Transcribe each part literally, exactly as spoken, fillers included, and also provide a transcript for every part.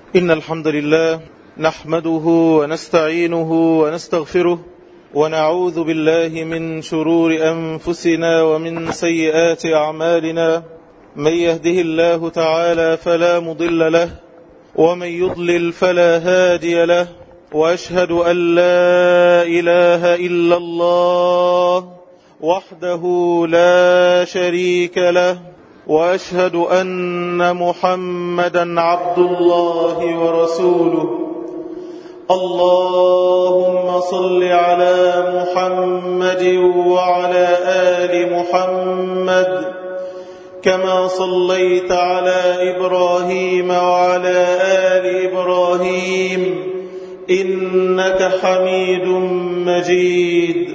إن الحمد لله نحمده ونستعينه ونستغفره ونعوذ بالله من شرور أنفسنا ومن سيئات أعمالنا. من يهده الله تعالى فلا مضل له ومن يضلل فلا هادي له، وأشهد أن لا إله إلا الله وحده لا شريك له، وأشهد أن محمدا عبد الله ورسوله. اللهم صل على محمد وعلى آل محمد كما صليت على إبراهيم وعلى آل إبراهيم إنك حميد مجيد.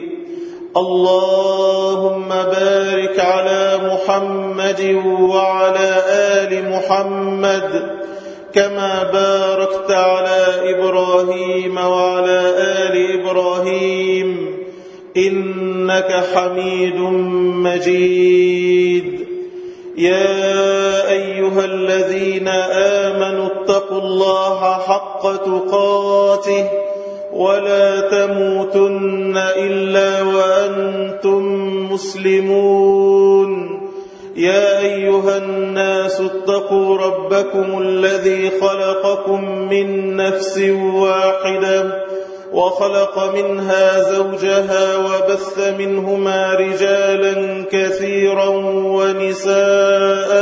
اللهم بارك على محمد وعلى آل محمد كما باركت على إبراهيم وعلى آل إبراهيم إنك حميد مجيد. يا أيها الذين آمنوا اتقوا الله حق تقاته ولا تموتن إلا وأنتم مسلمون. يا أيها الناس اتقوا ربكم الذي خلقكم من نفس واحدة وخلق منها زوجها وبث منهما رجالا كثيرا ونساء،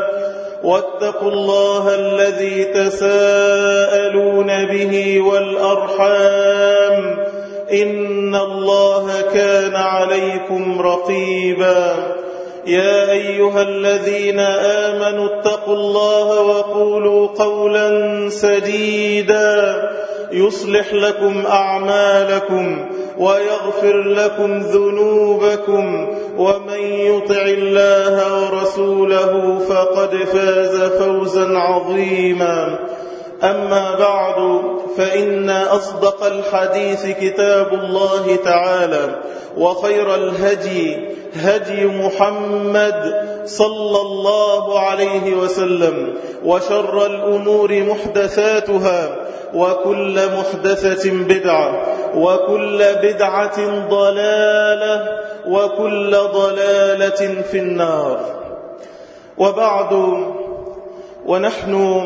واتقوا الله الذي تساءلون به والأرحام إن الله كان عليكم رقيبا. يا أيها الذين آمنوا اتقوا الله وقولوا قولا سديدا يصلح لكم أعمالكم ويغفر لكم ذنوبكم، ومن يطع الله ورسوله فقد فاز فوزا عظيما. أما بعد، فإن أصدق الحديث كتاب الله تعالى، وخير الهدي هدي محمد صلى الله عليه وسلم، وشر الأمور محدثاتها، وكل محدثة بدعة، وكل بدعة ضلالة، وكل ضلالة في النار. وبعد، ونحن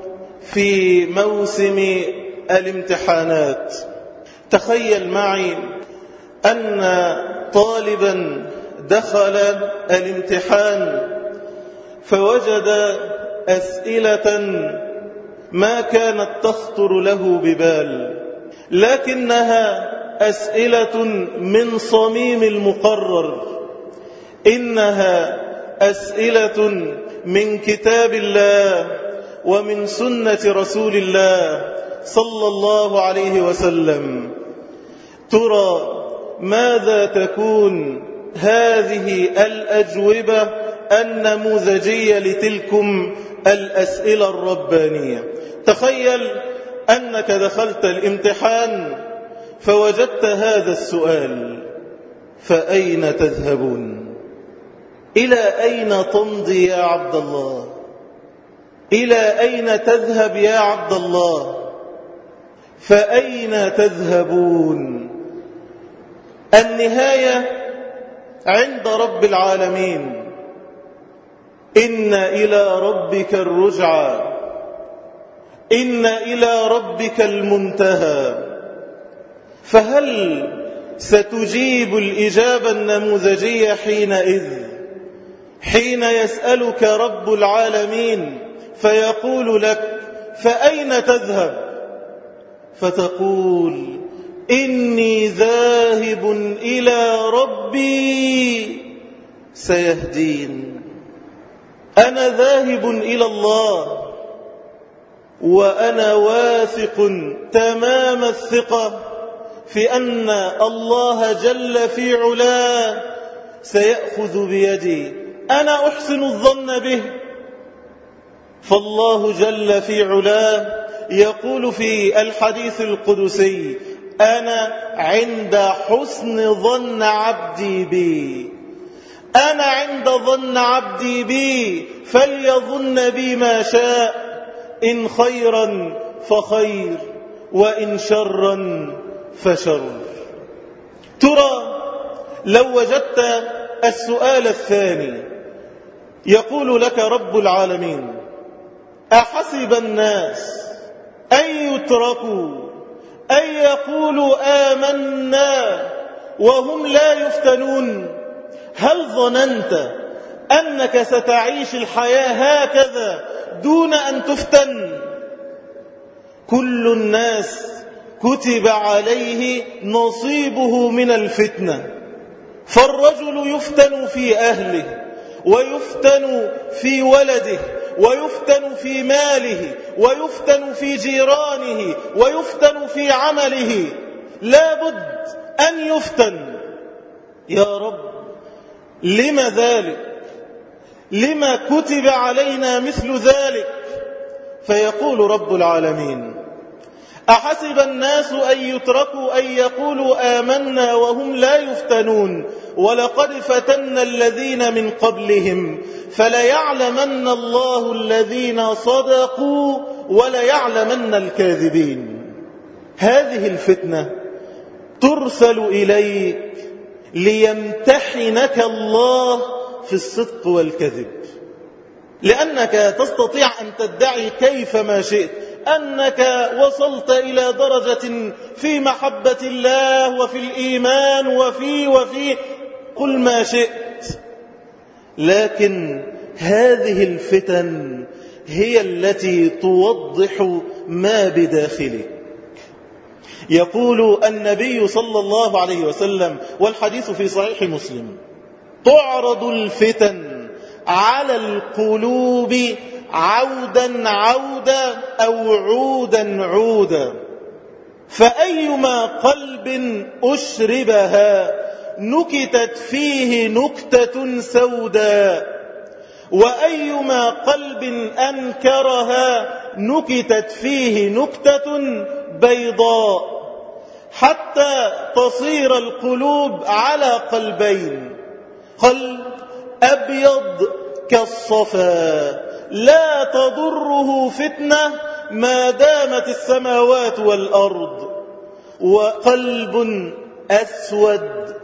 في موسم الامتحانات. تخيل معي أن طالبا دخل الامتحان فوجد أسئلة ما كانت تخطر له ببال، لكنها أسئلة من صميم المقرر، إنها أسئلة من كتاب الله ومن سنة رسول الله صلى الله عليه وسلم. ترى ماذا تكون هذه الأجوبة النموذجية لتلكم الأسئلة الربانية؟ تخيل أنك دخلت الامتحان فوجدت هذا السؤال: فأين تذهبون؟ إلى أين تمضي يا عبد الله؟ إلى أين تذهب يا عبد الله؟ فأين تذهبون؟ النهاية عند رب العالمين. إن إلى ربك الرجعى، إن إلى ربك المنتهى. فهل ستجيب الإجابة النموذجية حينئذ، حين يسألك رب العالمين فيقول لك: فأين تذهب؟ فتقول: إني ذاهب إلى ربي سيهدين. أنا ذاهب إلى الله، وأنا واثق تمام الثقة في أن الله جل في علاه سيأخذ بيدي. أنا أحسن الظن به، فالله جل في علاه يقول في الحديث القدسي: أنا عند حسن ظن عبدي بي. أنا عند ظن عبدي بي فليظن بي ما شاء. إن خيرا فخير وإن شرا فشر. ترى لو وجدت السؤال الثاني يقول لك رب العالمين: أحسب الناس أن يتركوا أن يقولوا آمنا وهم لا يفتنون؟ هل ظننت أنك ستعيش الحياة هكذا دون أن تفتن؟ كل الناس كتب عليه نصيبه من الفتنة، فالرجل يفتن في أهله، ويفتن في ولده، ويفتن في ماله، ويفتن في جيرانه، ويفتن في عمله. لا بد أن يفتن. يا رب لم ذلك؟ لما كتب علينا مثل ذلك؟ فيقول رب العالمين: أحسب الناس أن يتركوا أن يقولوا آمنا وهم لا يفتنون ولقد فتنا الذين من قبلهم فليعلمن الله الذين صدقوا وليعلمن الكاذبين. هذه الفتنة ترسل إليك ليمتحنك الله في الصدق والكذب، لأنك تستطيع أن تدعي كيفما شئت أنك وصلت إلى درجة في محبة الله وفي الإيمان وفي وفي قل ما شئت، لكن هذه الفتن هي التي توضح ما بداخلك. يقول النبي صلى الله عليه وسلم والحديث في صحيح مسلم: تعرض الفتن على القلوب عودا عودا أو عودا عودا، فأيما قلب أشربها نكتت فيه نكتة سوداء، وأيما قلب أنكرها نكتت فيه نكتة بيضاء، حتى تصير القلوب على قلبين: قلب أبيض كالصفا لا تضره فتنة ما دامت السماوات والأرض، وقلب أسود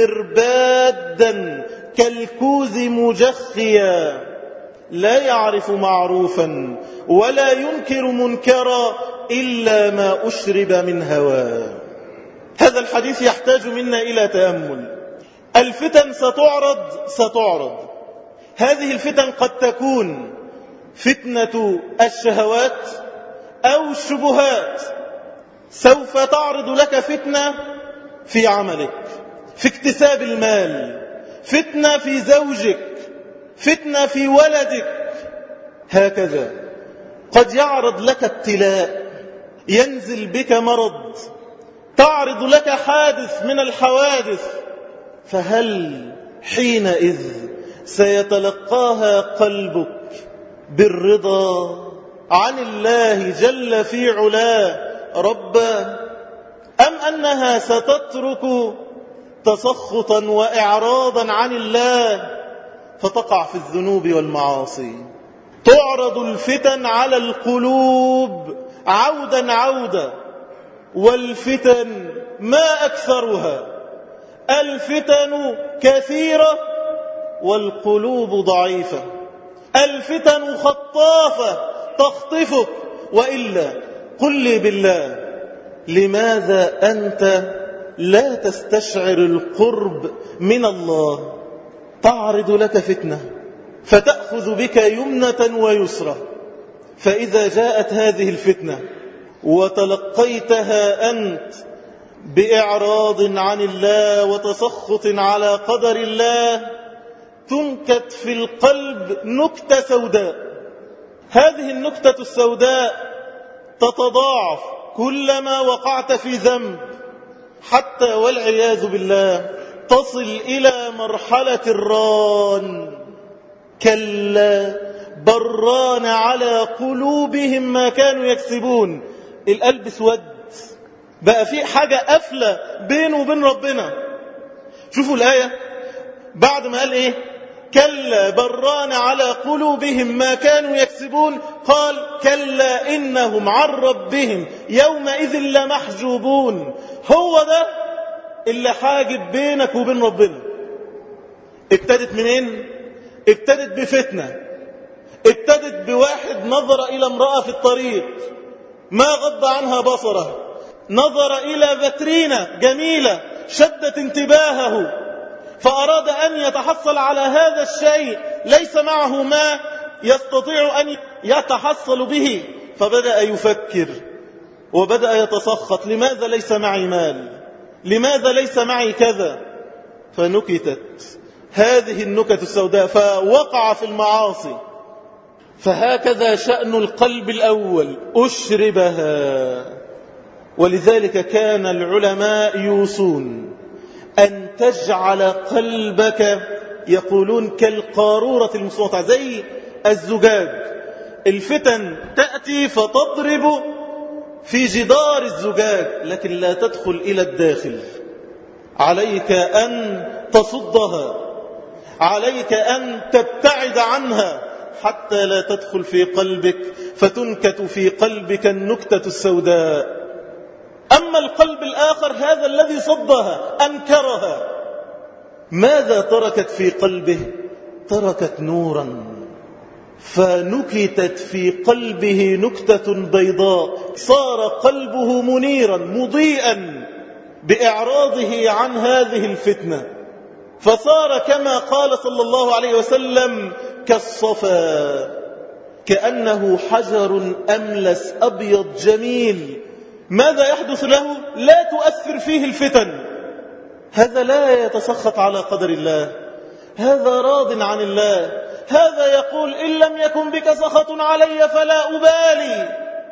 مربادا كالكوز مجخيا لا يعرف معروفا ولا ينكر منكرا إلا ما أشرب من هواه. هذا الحديث يحتاج منا إلى تأمل. الفتن ستعرض ستعرض هذه الفتن قد تكون فتنة الشهوات أو الشبهات. سوف تعرض لك فتنة في عملك، في اكتساب المال، فتنة في زوجك، فتنة في ولدك. هكذا قد يعرض لك ابتلاء، ينزل بك مرض، تعرض لك حادث من الحوادث، فهل حينئذ سيتلقاها قلبك بالرضا عن الله جل في علاه ربا، أم أنها ستترك تسخطا وإعراضا عن الله فتقع في الذنوب والمعاصي؟ تعرض الفتن على القلوب عودا عودا، والفتن ما أكثرها. الفتن كثيرة والقلوب ضعيفة. الفتن خطافة تخطفك. وإلا قل لي بالله، لماذا أنت لا تستشعر القرب من الله؟ تعرض لك فتنة فتأخذ بك يمنة ويسرى، فإذا جاءت هذه الفتنة وتلقيتها أنت بإعراض عن الله وتسخط على قدر الله، تنكت في القلب نكتة سوداء. هذه النكتة السوداء تتضاعف كلما وقعت في ذنب، حتى والعياذ بالله تصل إلى مرحلة الران. كلا بران على قلوبهم ما كانوا يكسبون. القلب سود، بقى في حاجة قافلة بينه وبين ربنا. شوفوا الآية بعد ما قال إيه: كلا بران على قلوبهم ما كانوا يكسبون، قال كلا إنهم عن ربهم يومئذ لمحجوبون. هو ده اللي حاجب بينك وبين ربنا. ابتدت منين؟ ابتدت بفتنة، ابتدت بواحد نظر إلى امرأة في الطريق ما غض عنها بصره، نظر إلى فاترينة جميلة شدت انتباهه، فأراد أن يتحصل على هذا الشيء، ليس معه ما يستطيع أن يتحصل به، فبدأ يفكر وبدأ يتسخط، لماذا ليس معي مال؟ لماذا ليس معي كذا؟ فنكتت هذه النكت السوداء فوقع في المعاصي. فهكذا شأن القلب الأول، أشربها. ولذلك كان العلماء يوصون أن تجعل قلبك، يقولون كالقارورة المصوتة، زي الزجاج. الفتن تأتي فتضرب في جدار الزجاج لكن لا تدخل إلى الداخل. عليك أن تصدها، عليك أن تبتعد عنها حتى لا تدخل في قلبك فتنكت في قلبك النكتة السوداء. أما القلب الآخر هذا الذي صدها أنكرها، ماذا تركت في قلبه؟ تركت نورا، فنكتت في قلبه نكتة بيضاء، صار قلبه منيرا مضيئا بإعراضه عن هذه الفتنة، فصار كما قال صلى الله عليه وسلم كالصفا، كأنه حجر أملس أبيض جميل. ماذا يحدث له؟ لا تؤثر فيه الفتن. هذا لا يتسخط على قدر الله، هذا راض عن الله، هذا يقول إن لم يكن بك سخط علي فلا أبالي.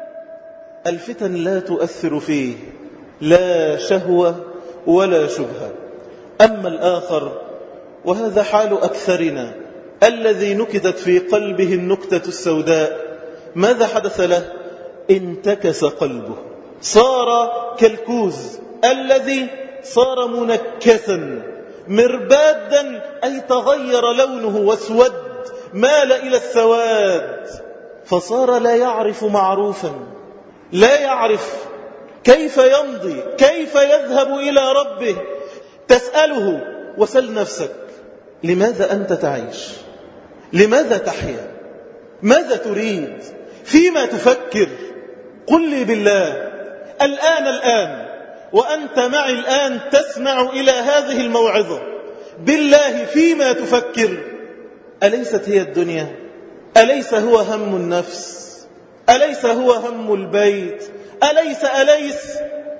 الفتن لا تؤثر فيه لا شهوة ولا شبهة. أما الآخر، وهذا حال أكثرنا، الذي نكتت في قلبه النكتة السوداء، ماذا حدث له؟ انتكس قلبه، صار كالكوز الذي صار منكسا مربادا، أي تغير لونه واسود، مال إلى السواد، فصار لا يعرف معروفا، لا يعرف كيف يمضي، كيف يذهب إلى ربه. تسأله وسل نفسك، لماذا أنت تعيش؟ لماذا تحيا؟ ماذا تريد؟ فيما تفكر؟ قل لي بالله الآن الآن وأنت معي الآن تسمع إلى هذه الموعظة، بالله فيما تفكر؟ أليست هي الدنيا؟ أليس هو هم النفس؟ أليس هو هم البيت؟ أليس أليس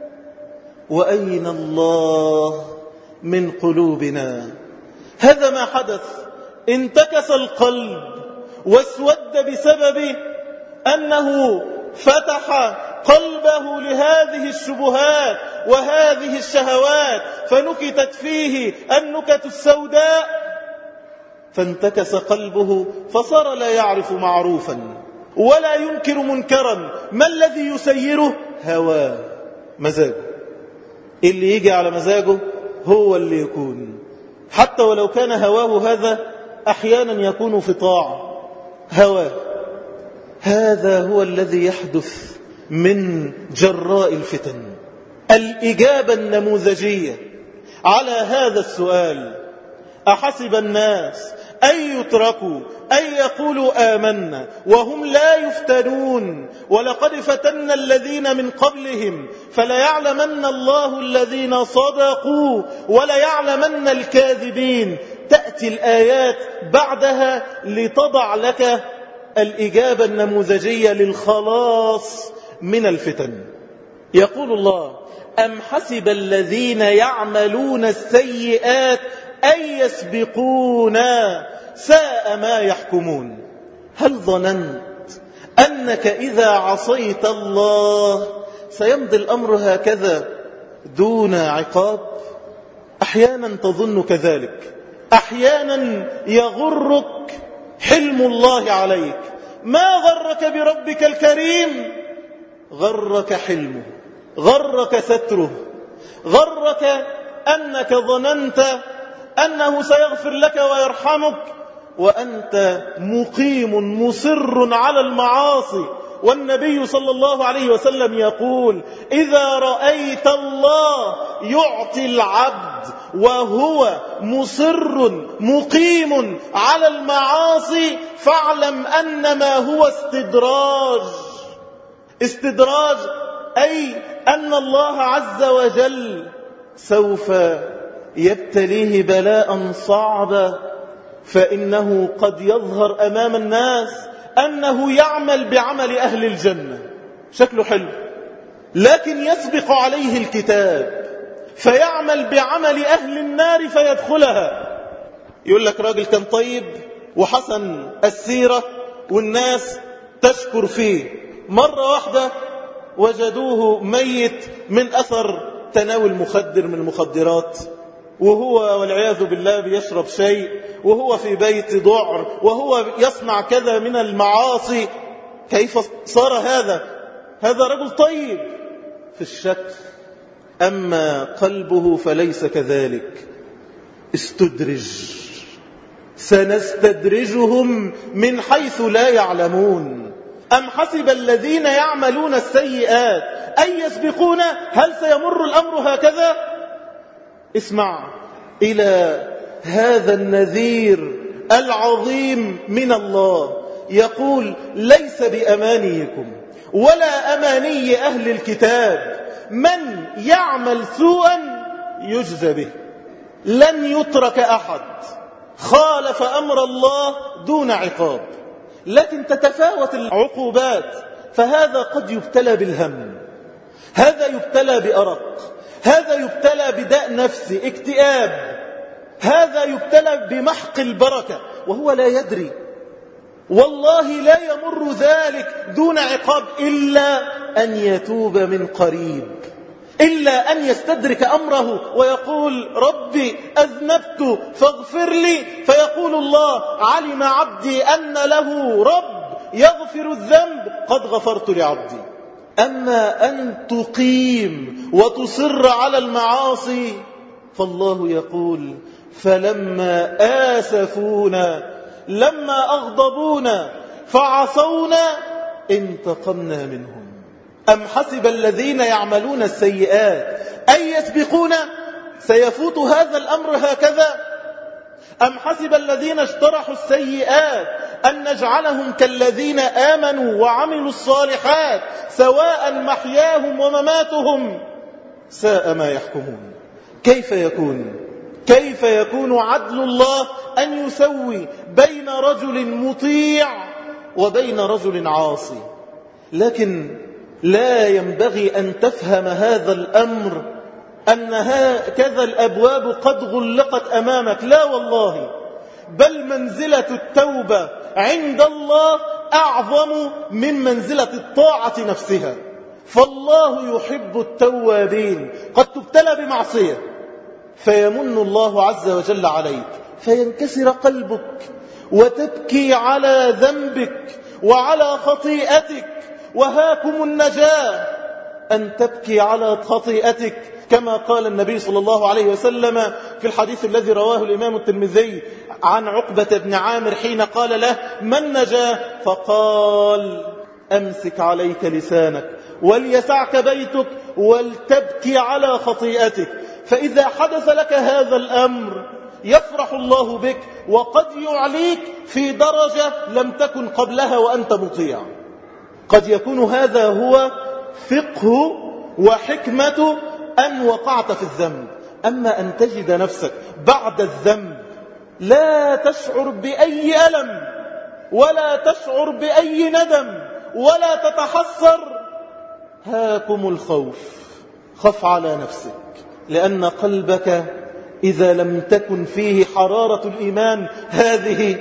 وأين الله من قلوبنا؟ هذا ما حدث. انتكس القلب واسود بسبب أنه فتح قلبه لهذه الشبهات وهذه الشهوات، فنكتت فيه النكت السوداء، فانتكس قلبه، فصار لا يعرف معروفا ولا ينكر منكرا. ما الذي يسيره؟ هواه، مزاجه. اللي يجي على مزاجه هو اللي يكون، حتى ولو كان هواه هذا أحيانا يكون في طاعة. هواه هذا هو الذي يحدث من جراء الفتن. الإجابة النموذجية على هذا السؤال: أحسب الناس أن يتركوا أن يقولوا آمنا وهم لا يفتنون ولقد فتنا الذين من قبلهم فليعلمن الله الذين صدقوا وليعلمن الكاذبين. تأتي الآيات بعدها لتضع لك الإجابة النموذجية للخلاص من الفتن. يقول الله: أم حسب الذين يعملون السيئات أن يسبقونا ساء ما يحكمون. هل ظننت أنك إذا عصيت الله سيمضي الأمر هكذا دون عقاب؟ أحيانا تظن كذلك، أحيانا يغرك حلم الله عليك. ما غرك بربك الكريم؟ غرك حلمه، غرك ستره، غرك أنك ظننت أنه سيغفر لك ويرحمك وأنت مقيم مصر على المعاصي. والنبي صلى الله عليه وسلم يقول: إذا رأيت الله يعطي العبد وهو مصر مقيم على المعاصي فاعلم أنما هو استدراج. استدراج أي أن الله عز وجل سوف يبتليه بلاء صعبا، فإنه قد يظهر أمام الناس أنه يعمل بعمل أهل الجنة، شكله حلو، لكن يسبق عليه الكتاب فيعمل بعمل أهل النار فيدخلها. يقول لك راجل كان طيب وحسن السيرة والناس تشكر فيه، مرة واحدة وجدوه ميت من أثر تناول مخدر من المخدرات، وهو والعياذ بالله بيشرب شيء، وهو في بيت ضعر، وهو يصنع كذا من المعاصي. كيف صار هذا؟ هذا رجل طيب في الشكل، أما قلبه فليس كذلك. استدرج، سنستدرجهم من حيث لا يعلمون. أم حسب الذين يعملون السيئات أن يسبقون؟ هل سيمر الأمر هكذا؟ اسمع إلى هذا النذير العظيم من الله، يقول: ليس بأمانيكم ولا أماني أهل الكتاب، من يعمل سوءا يجزى به. لن يترك أحد خالف أمر الله دون عقاب، لكن تتفاوت العقوبات. فهذا قد يبتلى بالهم، هذا يبتلى بأرق، هذا يبتلى بداء نفسي اكتئاب، هذا يبتلى بمحق البركة وهو لا يدري. والله لا يمر ذلك دون عقاب إلا أن يتوب من قريب، إلا أن يستدرك أمره ويقول: ربي أذنبت فاغفر لي، فيقول الله: علم عبدي أن له رب يغفر الذنب قد غفرت لعبدي. أما أن تقيم وتصر على المعاصي فالله يقول: فلما آسفونا لما أغضبونا فعصونا انتقمنا منهم. أم حسب الذين يعملون السيئات أن يسبقون؟ سيفوت هذا الأمر هكذا؟ أم حسب الذين اشترحوا السيئات أن نجعلهم كالذين آمنوا وعملوا الصالحات سواء محياهم ومماتهم ساء ما يحكمون. كيف يكون كيف يكون عدل الله أن يسوي بين رجل مطيع وبين رجل عاصي؟ لكن لا ينبغي أن تفهم هذا الأمر أن هكذا الأبواب قد غلقت أمامك، لا والله، بل منزلة التوبة عند الله أعظم من منزلة الطاعة نفسها. فالله يحب التوابين. قد تبتلى بمعصية فيمن الله عز وجل عليك فينكسر قلبك وتبكي على ذنبك وعلى خطيئتك، وهاكم النجاة أن تبكي على خطيئتك، كما قال النبي صلى الله عليه وسلم في الحديث الذي رواه الإمام الترمذي عن عقبة بن عامر حين قال له: من نجا؟ فقال: أمسك عليك لسانك وليسعك بيتك ولتبكي على خطيئتك. فإذا حدث لك هذا الأمر يفرح الله بك وقد يعليك في درجة لم تكن قبلها وأنت مطيع. قد يكون هذا هو فقه وحكمة أن وقعت في الذنب. أما أن تجد نفسك بعد الذنب لا تشعر بأي ألم ولا تشعر بأي ندم ولا تتحسر، هاكم الخوف. خف على نفسك، لأن قلبك إذا لم تكن فيه حرارة الإيمان هذه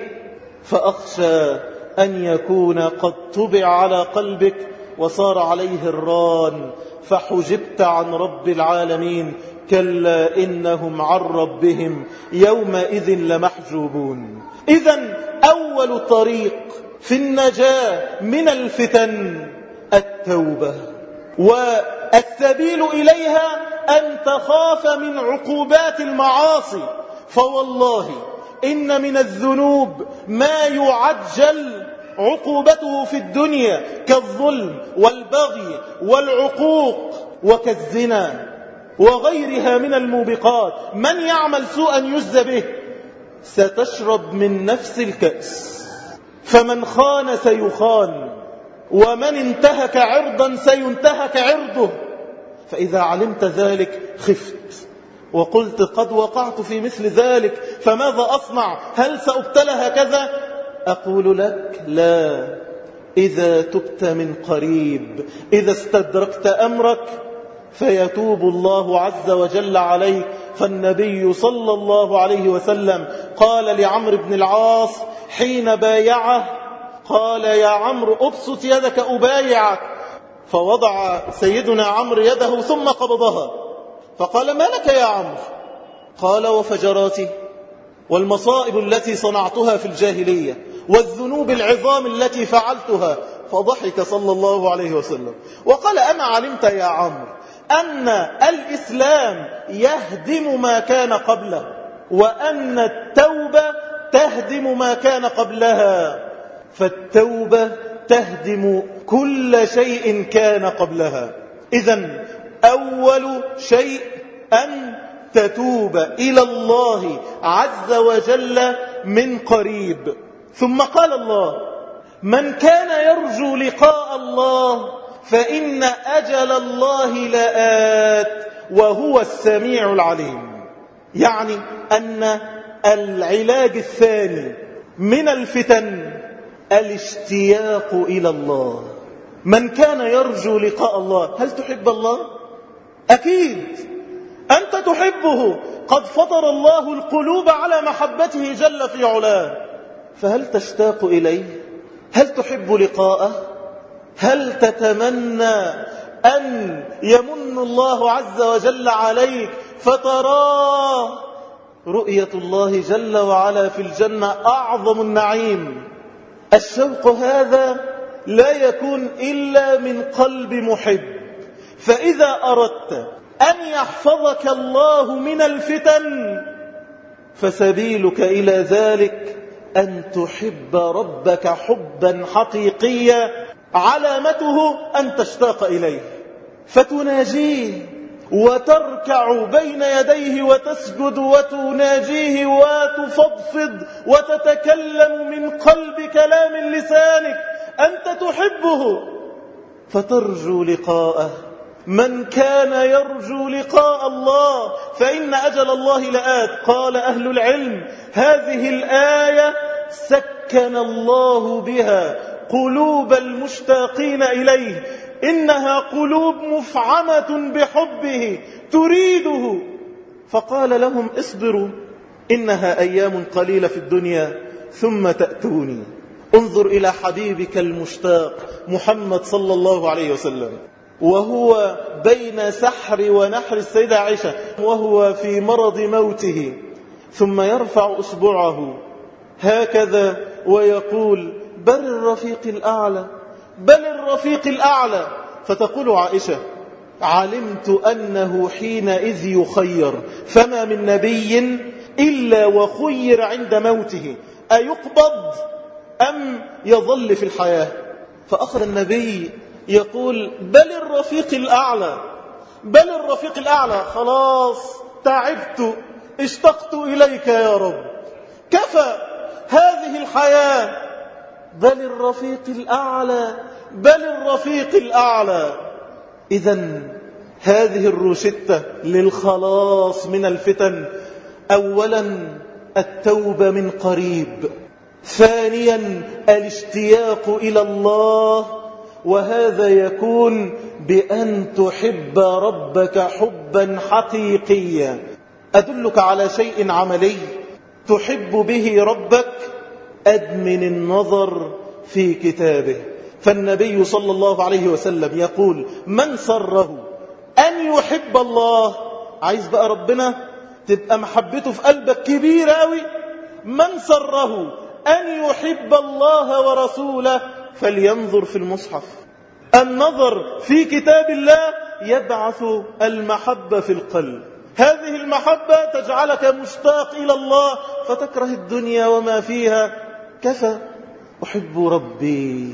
فأخشى أن يكون قد طبع على قلبك وصار عليه الران فحجبت عن رب العالمين. كلا إنهم عن ربهم يومئذ لمحجوبون. إذن أول طريق في النجاة من الفتن التوبة، والسبيل إليها أن تخاف من عقوبات المعاصي. فوالله إن من الذنوب ما يعجل عقوبته في الدنيا كالظلم والبغي والعقوق وكالزنا وغيرها من الموبقات. من يعمل سوءا يجزى به. ستشرب من نفس الكأس، فمن خان سيخان، ومن انتهك عرضا سينتهك عرضه. فإذا علمت ذلك خفت وقلت قد وقعت في مثل ذلك، فماذا أصنع؟ هل سأبتلى هكذا؟ أقول لك لا، إذا تبت من قريب، إذا استدركت أمرك فيتوب الله عز وجل عليك. فالنبي صلى الله عليه وسلم قال لعمرو بن العاص حين بايعه، قال يا عمرو أبسط يدك أبايعك، فوضع سيدنا عمرو يده ثم قبضها، فقال ما لك يا عمرو؟ قال وفجراتي والمصائب التي صنعتها في الجاهلية والذنوب العظام التي فعلتها. فضحك صلى الله عليه وسلم وقال أما علمت يا عمرو أن الإسلام يهدم ما كان قبله، وأن التوبة تهدم ما كان قبلها، فالتوبة تهدم كل شيء كان قبلها. إذن أول شيء أن تتوب إلى الله عز وجل من قريب. ثم قال الله من كان يرجو لقاء الله فإن أجل الله لآت وهو السميع العليم. يعني أن العلاج الثاني من الفتن الاشتياق إلى الله. من كان يرجو لقاء الله، هل تحب الله؟ أكيد أنت تحبه، قد فطر الله القلوب على محبته جل في علاه، فهل تشتاق إليه؟ هل تحب لقاءه؟ هل تتمنى أن يمن الله عز وجل عليك فتراه؟ رؤية الله جل وعلا في الجنة أعظم النعيم. الشوق هذا لا يكون إلا من قلب محب. فإذا أردت أن يحفظك الله من الفتن فسبيلك إلى ذلك أن تحب ربك حبا حقيقيا علامته أن تشتاق إليه فتناجيه وتركع بين يديه وتسجد وتناجيه وتفضفض وتتكلم من قلب كلام لسانك. أنت تحبه فترجو لقاءه. من كان يرجو لقاء الله فإن أجل الله لآت. قال أهل العلم هذه الآية سكن الله بها قلوب المشتاقين إليه، إنها قلوب مفعمة بحبه تريده، فقال لهم اصبروا إنها أيام قليلة في الدنيا ثم تأتوني. انظر إلى حبيبك المشتاق محمد صلى الله عليه وسلم وهو بين سحر ونحر السيدة عائشة وهو في مرض موته، ثم يرفع أصبعه هكذا ويقول بل الرفيق الأعلى بل الرفيق الأعلى. فتقول عائشة علمت أنه حينئذ يخير، فما من نبي إلا وخير عند موته أيقبض أم يظل في الحياة. فأخذ النبي يقول بل الرفيق الأعلى بل الرفيق الأعلى. خلاص تعبت اشتقت إليك يا رب، كفى هذه الحياة، بل الرفيق الأعلى بل الرفيق الأعلى. إذن هذه الروشتة للخلاص من الفتن: أولا التوبة من قريب، ثانيا الاشتياق إلى الله، وهذا يكون بأن تحب ربك حبا حقيقيا. أدلك على شيء عملي تحب به ربك: أدمن النظر في كتابه. فالنبي صلى الله عليه وسلم يقول: من سره أن يحب الله، عايز بقى ربنا تبقى محبته في قلبك كبيرة أوي، من سره أن يحب الله ورسوله فلينظر في المصحف. النظر في كتاب الله يبعث المحبة في القلب. هذه المحبة تجعلك مشتاق إلى الله فتكره الدنيا وما فيها. كفى أحب ربي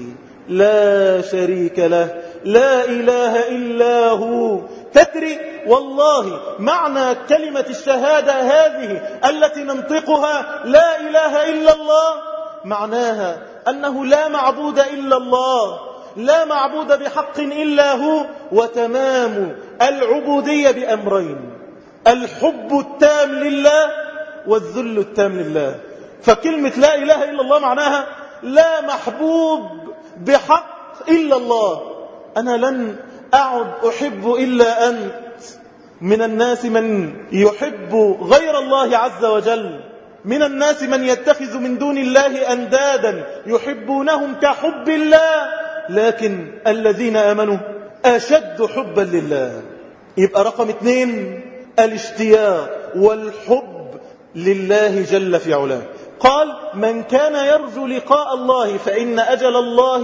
لا شريك له لا إله إلا هو. تدري والله معنى كلمة الشهادة هذه التي ننطقها لا إله إلا الله معناها أنه لا معبود إلا الله، لا معبود بحق إلا هو، وتمام العبودية بأمرين: الحب التام لله والذل التام لله. فكلمة لا إله إلا الله معناها لا محبوب بحق إلا الله. أنا لن أعد أحب إلا أنت. من الناس من يحب غير الله عز وجل، من الناس من يتخذ من دون الله أندادا يحبونهم كحب الله، لكن الذين آمنوا أشد حبا لله. يبقى رقم اثنين الاشتياق والحب لله جل في علاه. قال: من كان يرجو لقاء الله فإن أجل الله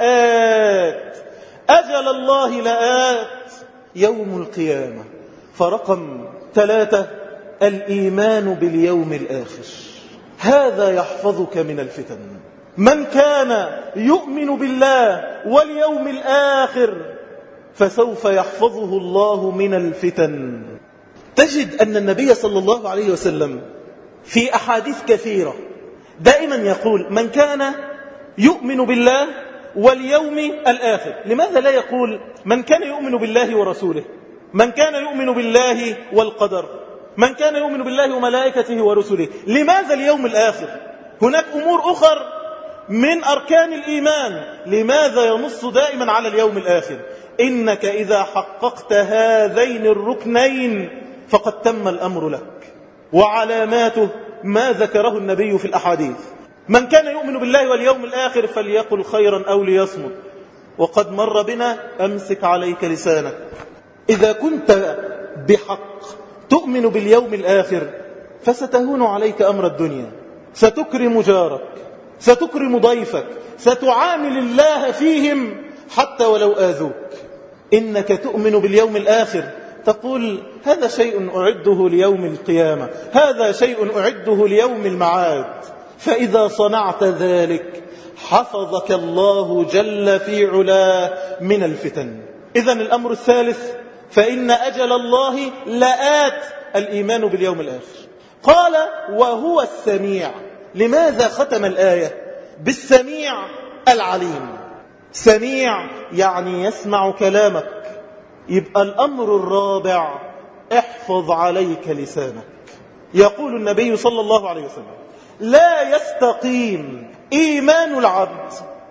لآت. أجل الله لآت يوم القيامة. فرقم ثلاثة الإيمان باليوم الآخر. هذا يحفظك من الفتن. من كان يؤمن بالله واليوم الآخر فسوف يحفظه الله من الفتن. تجد أن النبي صلى الله عليه وسلم في أحاديث كثيرة دائما يقول: من كان يؤمن بالله واليوم الآخر. لماذا لا يقول من كان يؤمن بالله ورسوله، من كان يؤمن بالله والقدر، من كان يؤمن بالله وملائكته ورسله؟ لماذا اليوم الآخر؟ هناك أمور أخر من أركان الإيمان، لماذا ينص دائما على اليوم الآخر؟ إنك إذا حققت هذين الركنين فقد تم الأمر لك. وعلاماته ما ذكره النبي في الأحاديث: من كان يؤمن بالله واليوم الآخر فليقل خيرا أو ليصمت. وقد مر بنا: أمسك عليك لسانك. إذا كنت بحق تؤمن باليوم الآخر فستهون عليك أمر الدنيا، ستكرم جارك، ستكرم ضيفك، ستعامل الله فيهم حتى ولو آذوك. إنك تؤمن باليوم الآخر تقول: هذا شيء أعده ليوم القيامة، هذا شيء أعده ليوم المعاد. فإذا صنعت ذلك حفظك الله جل في علاه من الفتن. إذن الأمر الثالث: فإن أجل الله لآت، الإيمان باليوم الآخر. قال: وهو السميع. لماذا ختم الآية بالسميع العليم؟ سميع يعني يسمع كلامك. يبقى الأمر الرابع: احفظ عليك لسانك. يقول النبي صلى الله عليه وسلم: لا يستقيم إيمان العبد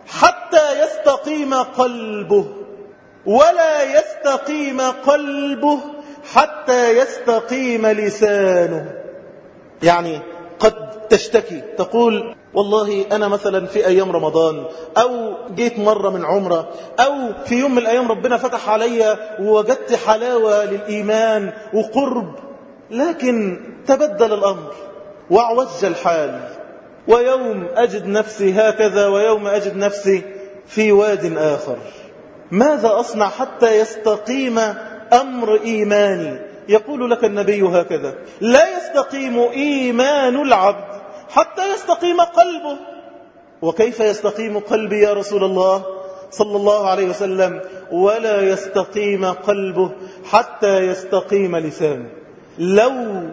حتى يستقيم قلبه، ولا يستقيم قلبه حتى يستقيم لسانه. يعني قد تشتكي تقول: والله أنا مثلا في أيام رمضان أو جيت مرة من عمرة أو في يوم من الأيام ربنا فتح علي ووجدت حلاوة للإيمان وقرب، لكن تبدل الأمر وعوج الحال، ويوم أجد نفسي هكذا ويوم أجد نفسي في واد آخر. ماذا أصنع حتى يستقيم أمر إيماني؟ يقول لك النبي هكذا: لا يستقيم إيمان العبد حتى يستقيم قلبه. وكيف يستقيم قلبي يا رسول الله صلى الله عليه وسلم؟ ولا يستقيم قلبه حتى يستقيم لسانه. لو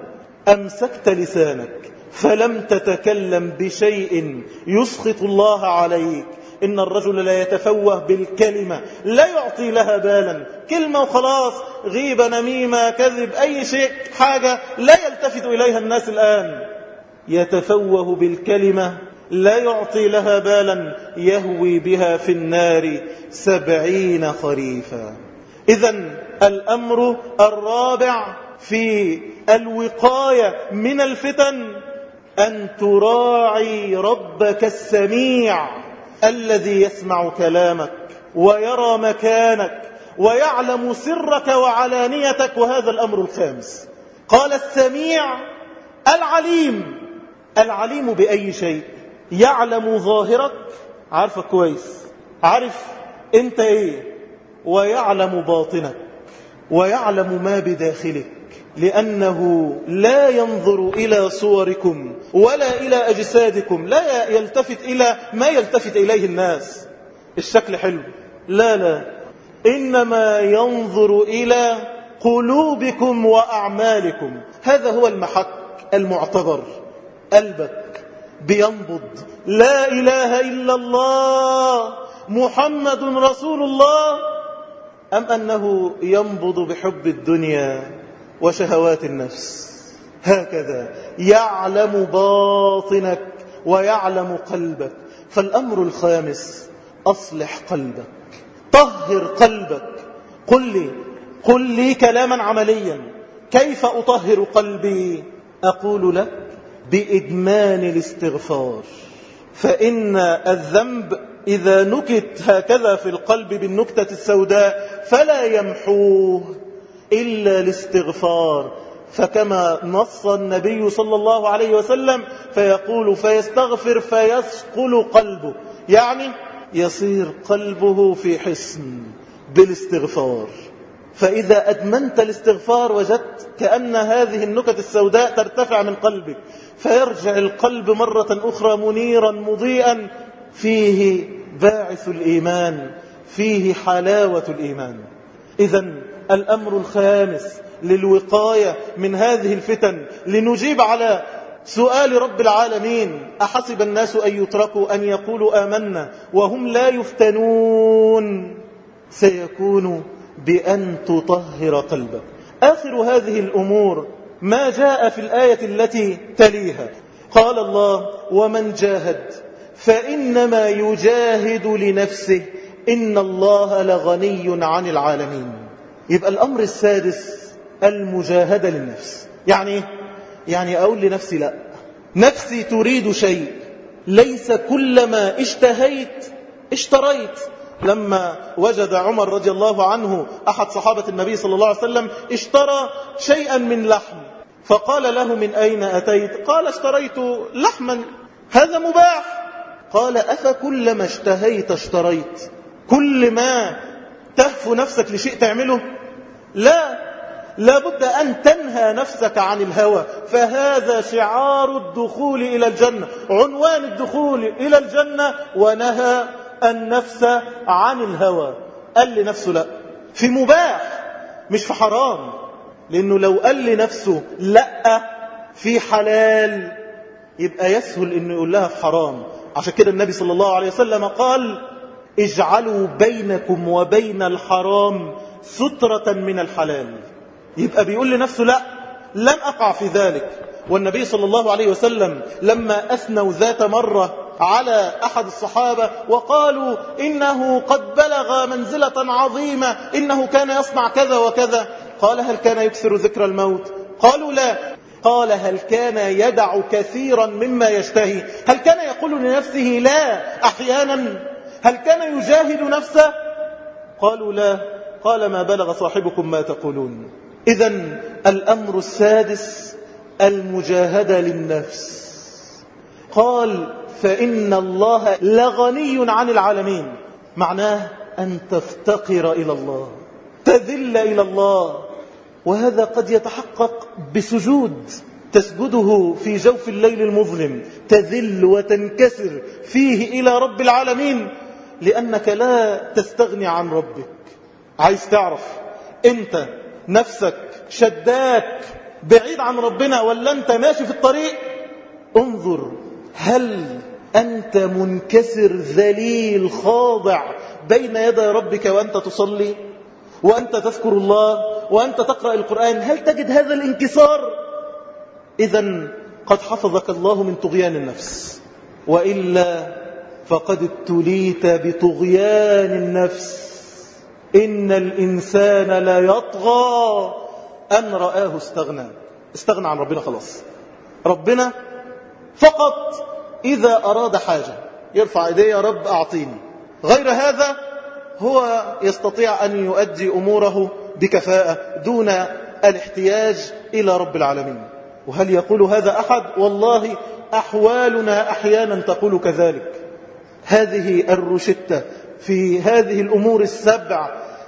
أمسكت لسانك فلم تتكلم بشيء يسخط الله عليك. إن الرجل لا يتفوه بالكلمة، لا يعطي لها بالا، كلمة وخلاص، غيبة، نميمة، كذب، أي شيء، حاجة لا يلتفت إليها الناس الآن. يتفوه بالكلمة لا يعطي لها بالا، يهوي بها في النار سبعين خريفا. إذن الأمر الرابع في الوقاية من الفتن أن تراعي ربك السميع الذي يسمع كلامك ويرى مكانك ويعلم سرك وعلانيتك. وهذا الأمر الخامس. قال: السميع العليم. العليم بأي شيء؟ يعلم ظاهرك، عارفك كويس، عارف انت ايه، ويعلم باطنك، ويعلم ما بداخلك. لأنه لا ينظر إلى صوركم ولا إلى أجسادكم، لا يلتفت إلى ما يلتفت إليه الناس، الشكل حلو، لا لا، إنما ينظر إلى قلوبكم وأعمالكم. هذا هو المحك المعتبر. قلبك بينبض لا إله إلا الله محمد رسول الله، أم أنه ينبض بحب الدنيا وشهوات النفس؟ هكذا يعلم باطنك ويعلم قلبك. فالأمر الخامس: أصلح قلبك، طهر قلبك. قل لي قل لي كلاما عمليا، كيف أطهر قلبي؟ أقول لك: بإدمان الاستغفار. فإن الذنب إذا نكت هكذا في القلب بالنكتة السوداء فلا يمحوه إلا الاستغفار. فكما نص النبي صلى الله عليه وسلم فيقول: فيستغفر فيثقل قلبه، يعني يصير قلبه في حصن بالاستغفار. فإذا أدمنت الاستغفار وجدت كأن هذه النكت السوداء ترتفع من قلبك، فيرجع القلب مرة أخرى منيرا مضيئا، فيه باعث الإيمان، فيه حلاوة الإيمان. إذن الأمر الخامس للوقاية من هذه الفتن، لنجيب على سؤال رب العالمين: أحسب الناس أن يتركوا أن يقولوا آمنا وهم لا يفتنون، سيكون بأن تطهر قلبك. آخر هذه الأمور ما جاء في الآية التي تليها. قال الله: ومن جاهد فإنما يجاهد لنفسه إن الله لغني عن العالمين. يبقى الأمر السادس المجاهدة للنفس. يعني يعني أقول لنفسي: لا، نفسي تريد شيء، ليس كلما اشتهيت اشتريت. لما وجد عمر رضي الله عنه أحد صحابة النبي صلى الله عليه وسلم اشترى شيئا من لحم، فقال له: من أين أتيت؟ قال: اشتريت لحما، هذا مباح. قال: أفكلما اشتهيت اشتريت؟ كل ما تهفو نفسك لشيء تعمله؟ لا، لابد أن تنهى نفسك عن الهوى، فهذا شعار الدخول إلى الجنة، عنوان الدخول إلى الجنة. ونهى النفس عن الهوى، قال لنفسه لا في مباح مش في حرام، لأنه لو قال لنفسه لا في حلال يبقى يسهل أنه يقول لها في حرام. عشان كده النبي صلى الله عليه وسلم قال: اجعلوا بينكم وبين الحرام سترة من الحلال. يبقى بيقول لنفسه لا، لن أقع في ذلك. والنبي صلى الله عليه وسلم لما أثنوا ذات مرة على أحد الصحابة وقالوا: إنه قد بلغ منزلة عظيمة، إنه كان يصنع كذا وكذا، قال: هل كان يكثر ذكر الموت؟ قالوا: لا. قال: هل كان يدع كثيرا مما يشتهي؟ هل كان يقول لنفسه لا أحيانا؟ هل كان يجاهد نفسه؟ قالوا: لا. قال: ما بلغ صاحبكم ما تقولون. إذن الأمر السادس المجاهدة للنفس. قال: فإن الله لغني عن العالمين، معناه أن تفتقر إلى الله، تذل إلى الله. وهذا قد يتحقق بسجود تسجده في جوف الليل المظلم، تذل وتنكسر فيه إلى رب العالمين، لأنك لا تستغني عن ربك. عايز تعرف أنت نفسك شداك بعيد عن ربنا ولا أنت ماشي في الطريق؟ انظر، هل أنت منكسر ذليل خاضع بين يدي ربك وأنت تصلي وأنت تذكر الله وأنت تقرأ القرآن؟ هل تجد هذا الانكسار؟ إذن قد حفظك الله من طغيان النفس، وإلا فقد ابتليت بطغيان النفس. إن الإنسان لا يطغى أن رآه استغنى، استغنى عن ربنا خلاص. ربنا فقط إذا أراد حاجة يرفع إيديه: يا رب أعطيني. غير هذا هو يستطيع أن يؤدي أموره بكفاءة دون الاحتياج إلى رب العالمين. وهل يقول هذا أحد؟ والله أحوالنا أحيانا تقول كذلك. هذه الروشتة في هذه الأمور السبع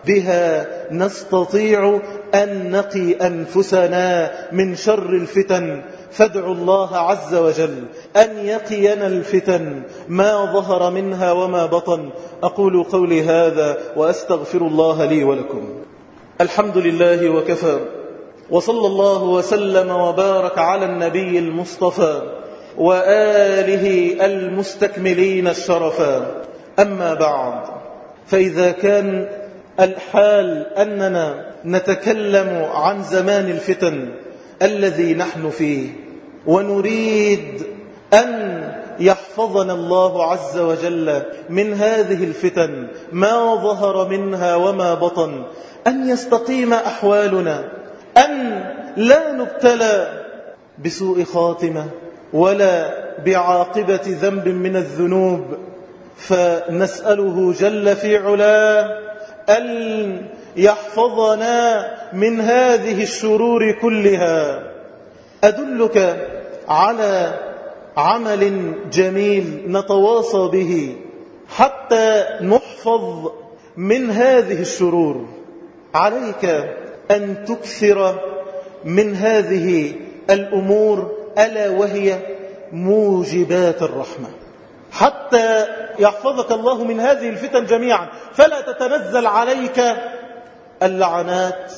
بها نستطيع أن نقي أنفسنا من شر الفتن، فادعوا الله عز وجل أن يقينا الفتن ما ظهر منها وما بطن. أقول قولي هذا وأستغفر الله لي ولكم. الحمد لله وكفى، وصلى الله وسلم وبارك على النبي المصطفى وآله المستكملين الشرفا. أما بعد، فإذا كان الحال أننا نتكلم عن زمان الفتن الذي نحن فيه، ونريد أن يحفظنا الله عز وجل من هذه الفتن ما ظهر منها وما بطن، أن يستقيم أحوالنا، أن لا نبتلى بسوء خاتمة ولا بعاقبة ذنب من الذنوب، فنسأله جل في علاه أن يحفظنا من هذه الشرور كلها. أدلك على عمل جميل نتواصى به حتى نحفظ من هذه الشرور. عليك أن تكثر من هذه الأمور، ألا وهي موجبات الرحمة، حتى يحفظك الله من هذه الفتن جميعا، فلا تتنزل عليك اللعنات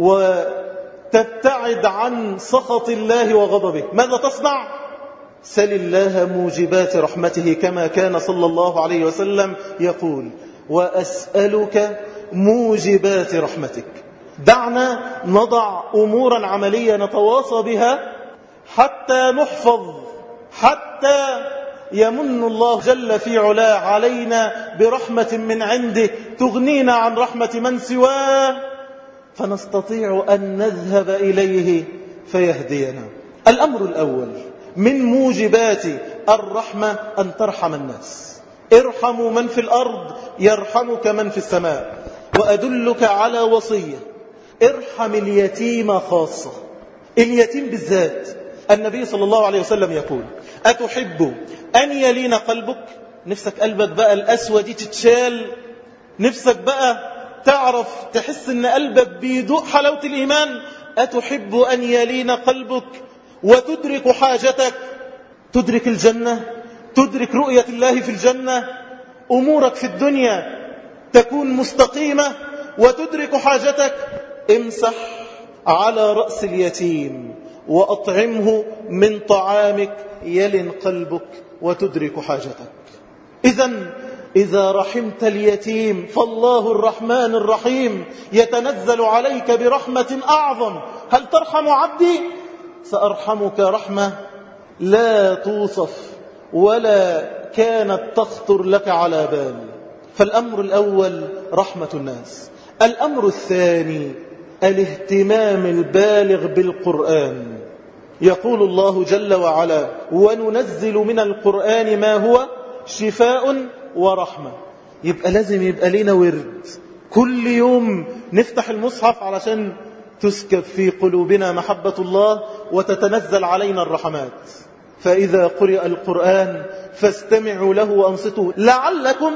وتبتعد عن سخط الله وغضبه. ماذا تصنع؟ سل الله موجبات رحمته، كما كان صلى الله عليه وسلم يقول: وأسألك موجبات رحمتك. دعنا نضع أمورا عملية نتواصى بها حتى نحفظ، حتى يمن الله جل في علاه علينا برحمة من عنده تغنينا عن رحمة من سواه، فنستطيع أن نذهب إليه فيهدينا. الأمر الأول من موجبات الرحمة أن ترحم الناس. ارحموا من في الأرض يرحمك من في السماء. وأدلك على وصية: ارحم اليتيم خاصة، اليتيم بالذات. النبي صلى الله عليه وسلم يقول: أتحب أن يلين قلبك؟ نفسك قلبك بقى الأسوة دي تتشال، نفسك بقى تعرف تحس ان قلبك بيدوق حلاوة الإيمان. أتحب أن يلين قلبك وتدرك حاجتك، تدرك الجنة، تدرك رؤية الله في الجنة، أمورك في الدنيا تكون مستقيمة وتدرك حاجتك. امسح على رأس اليتيم وأطعمه من طعامك يلن قلبك وتدرك حاجتك. إذن إذا رحمت اليتيم فالله الرحمن الرحيم يتنزل عليك برحمة أعظم. هل ترحم عبدي؟ سأرحمك رحمة لا توصف ولا كانت تخطر لك على بال. فالأمر الأول رحمة الناس. الأمر الثاني الاهتمام البالغ بالقرآن. يقول الله جل وعلا: وننزل من القرآن ما هو شفاء ورحمة. يبقى لازم يبقى لنا ورد كل يوم نفتح المصحف علشان تسكب في قلوبنا محبة الله وتتنزل علينا الرحمات. فإذا قرئ القرآن فاستمعوا له وأنصتوا لعلكم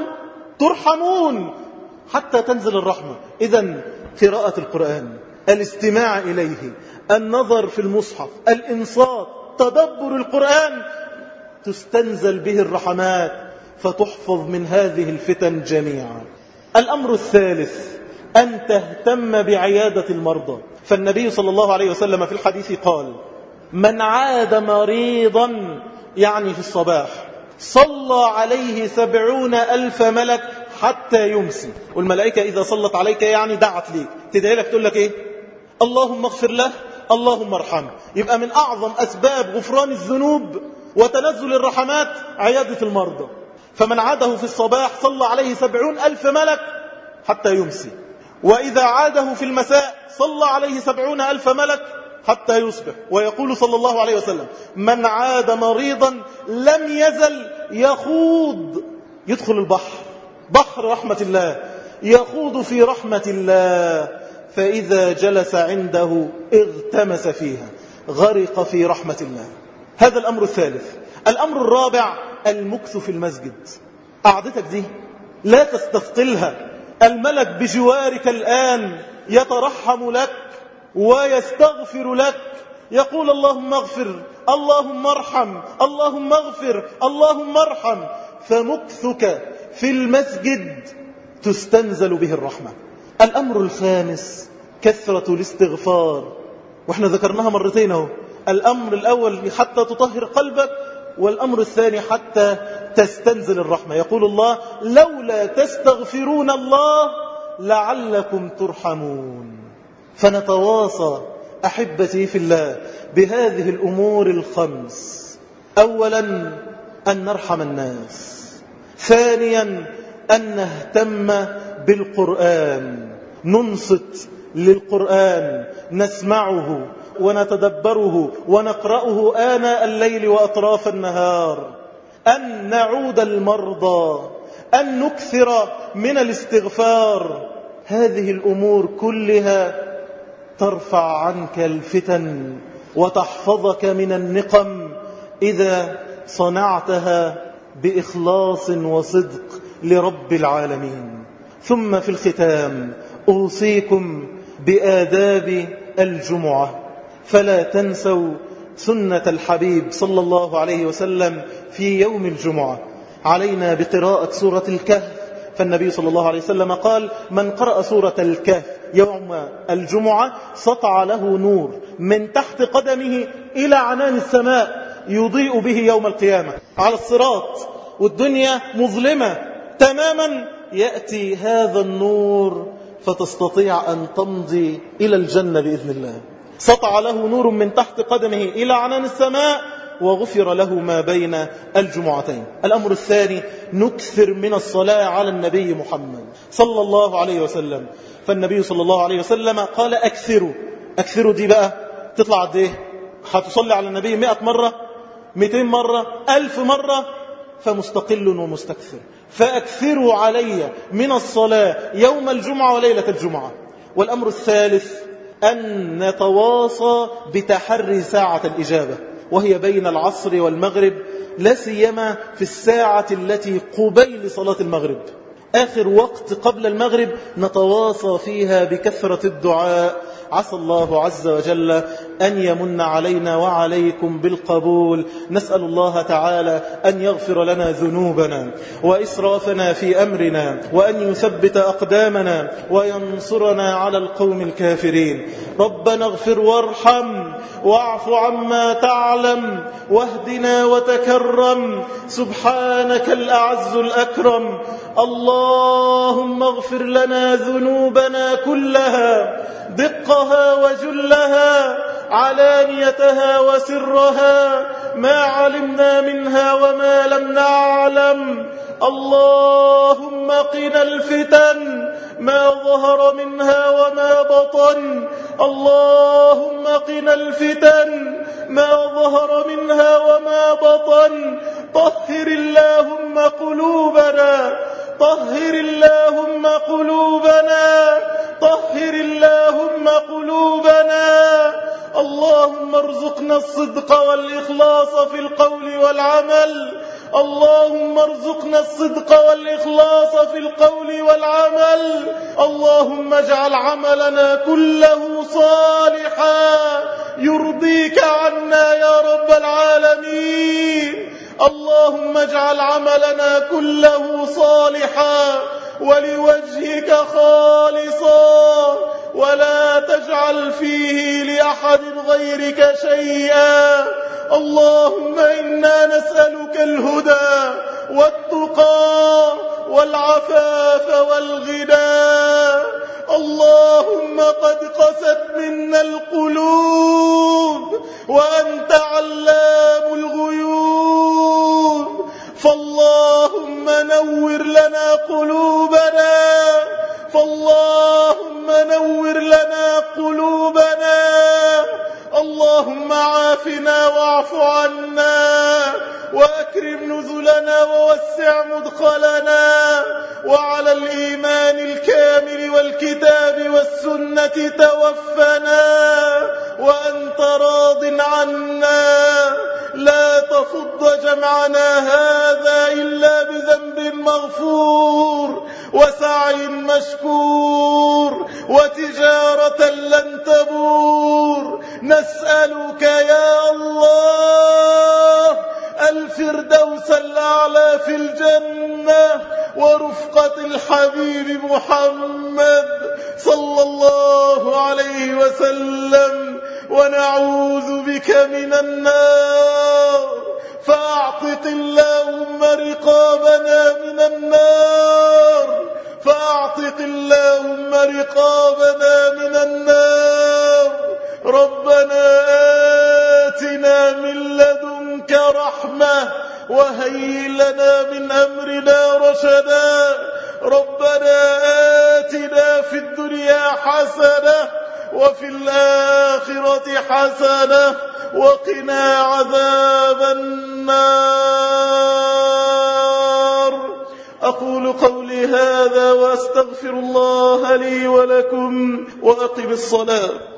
ترحمون، حتى تنزل الرحمة. إذن قراءة القرآن، الاستماع إليه، النظر في المصحف، الإنصات، تدبر القرآن، تستنزل به الرحمات فتحفظ من هذه الفتن جميعا. الأمر الثالث أن تهتم بعيادة المرضى. فالنبي صلى الله عليه وسلم في الحديث قال: من عاد مريضا، يعني في الصباح، صلى عليه سبعون ألف ملك حتى يمسي. والملائكة إذا صلت عليك يعني دعت ليك، تدعي لك تقول لك إيه؟ اللهم اغفر له، اللهم ارحمه. يبقى من أعظم أسباب غفران الذنوب وتنزل الرحمات عيادة المرضى. فمن عاده في الصباح صلى عليه سبعون ألف ملك حتى يمسي، وإذا عاده في المساء صلى عليه سبعون ألف ملك حتى يصبح. ويقول صلى الله عليه وسلم: من عاد مريضا لم يزل يخوض، يدخل البحر، بحر رحمة الله، يخوض في رحمة الله، فإذا جلس عنده اغتمس فيها، غرق في رحمة الله. هذا الأمر الثالث. الأمر الرابع المكث في المسجد. قعدتك دي لا تستثقلها، الملك بجوارك الآن يترحم لك ويستغفر لك، يقول اللهم اغفر، اللهم ارحم، اللهم اغفر، اللهم ارحم. فمكثك في المسجد تستنزل به الرحمة. الأمر الخامس كثرة الاستغفار، واحنا ذكرناها مرتين اهو. الأمر الأول حتى تطهر قلبك، والأمر الثاني حتى تستنزل الرحمة. يقول الله لولا تستغفرون الله لعلكم ترحمون. فنتواصى أحبتي في الله بهذه الأمور الخمس. أولا أن نرحم الناس، ثانيا أن نهتم بالقرآن، ننصت للقرآن، نسمعه ونتدبره ونقرأه آناء الليل وأطراف النهار، أن نعود المرضى، أن نكثر من الاستغفار. هذه الأمور كلها ترفع عنك الفتن وتحفظك من النقم إذا صنعتها بإخلاص وصدق لرب العالمين. ثم في الختام أوصيكم بآداب الجمعة، فلا تنسوا سنة الحبيب صلى الله عليه وسلم في يوم الجمعة. علينا بقراءة سورة الكهف، فالنبي صلى الله عليه وسلم قال من قرأ سورة الكهف يوم الجمعة سطع له نور من تحت قدمه إلى عنان السماء يضيء به يوم القيامة على الصراط، والدنيا مظلمة تماما، يأتي هذا النور فتستطيع أن تمضي إلى الجنة بإذن الله. سطع له نور من تحت قدمه إلى عنان السماء وغفر له ما بين الجمعتين. الأمر الثاني نكثر من الصلاة على النبي محمد صلى الله عليه وسلم. فالنبي صلى الله عليه وسلم قال أكثروا. أكثروا دي بقى تطلع قد ايه؟ هتصلي على النبي مئة مرة، مئتين مرة، ألف مرة، فمستقل ومستكثر. فأكثروا علي من الصلاة يوم الجمعة وليلة الجمعة. والأمر الثالث أن نتواصى بتحري ساعة الإجابة، وهي بين العصر والمغرب، لا سيما في الساعة التي قبيل صلاة المغرب، آخر وقت قبل المغرب نتواصى فيها بكثرة الدعاء. عسى الله عز وجل أن يمن علينا وعليكم بالقبول. نسأل الله تعالى أن يغفر لنا ذنوبنا وإسرافنا في أمرنا، وأن يثبت أقدامنا وينصرنا على القوم الكافرين. ربنا اغفر وارحم واعف عما تعلم واهدنا وتكرم، سبحانك الأعز الأكرم. اللهم اغفر لنا ذنوبنا كلها، دقها وجلها، علانيتها وسرها، ما علمنا منها وما لم نعلم. اللهم قنا الفتن ما ظهر منها وما بطن. اللهم قنا الفتن ما ظهر منها وما بطن. طهر اللهم قلوبنا، طهر اللهم قلوبنا، طهر اللهم قلوبنا. اللهم ارزقنا الصدق والإخلاص في القول والعمل. اللهم ارزقنا الصدق والإخلاص في القول والعمل. اللهم اجعل عملنا كله صالحا يرضيك عنا يا رب العالمين. اللهم اجعل عملنا كله صالحا ولوجهك خالصا، ولا تجعل فيه لأحد غيرك شيئا. اللهم إنا نسألك الهدى والتقى والعفاف والغنى. اللهم قد قست منا القلوب وأنت علام الغيوب، فاللهم نور لنا قلوبنا، فاللهم نور لنا قلوبنا. اللهم عافنا واعف عنا وأكرم نزلنا ووسع مدخلنا، وعلى الإيمان الكامل والكتاب والسنة توفنا وأنت راض عنا. لا تفض جمعنا هذا إلا بذنب مغفور وسعي مشكور وتجارة لن تبور. نسألك يا الله الفردوس الأعلى في الجنة ورفقة الحبيب محمد صلى الله عليه وسلم، ونعوذ بك من النار. فأعتق اللهم رقابنا من النار، فأعتق اللهم رقابنا من النار. ربنا آتنا من لدنك رحمة وهيئ لنا من أمرنا رشدا. ربنا آتنا في الدنيا حسنة وفي الآخرة حسنة وقنا عذاب النار. أقول قولي هذا وأستغفر الله لي ولكم وأقم الصلاة.